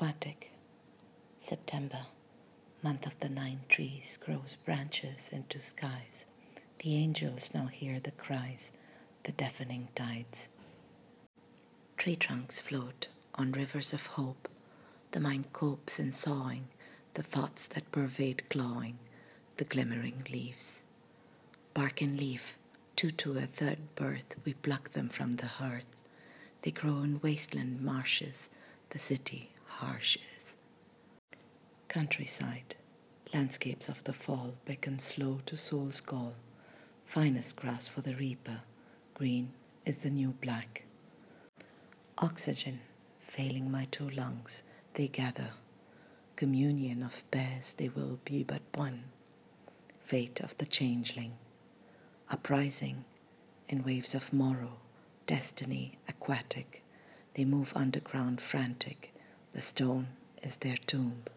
Aquatic. September, month of the 9 trees, grows branches into skies. The angels now hear the cries, the deafening tides. Tree trunks float on rivers of hope. The mind copes in sawing the thoughts that pervade clawing the glimmering leaves. Bark and leaf, two to a third birth, we pluck them from the hearth. They grow in wasteland marshes, the city harsh is. Countryside, landscapes of the fall beckon slow to soul's call. Finest grass for the reaper, green is the new black. Oxygen, failing my 2 lungs, they gather. Communion of pairs, they will be but one. Fate of the changeling. Uprising, in waves of morrow, destiny aquatic. They move underground frantic, the stone is their tomb.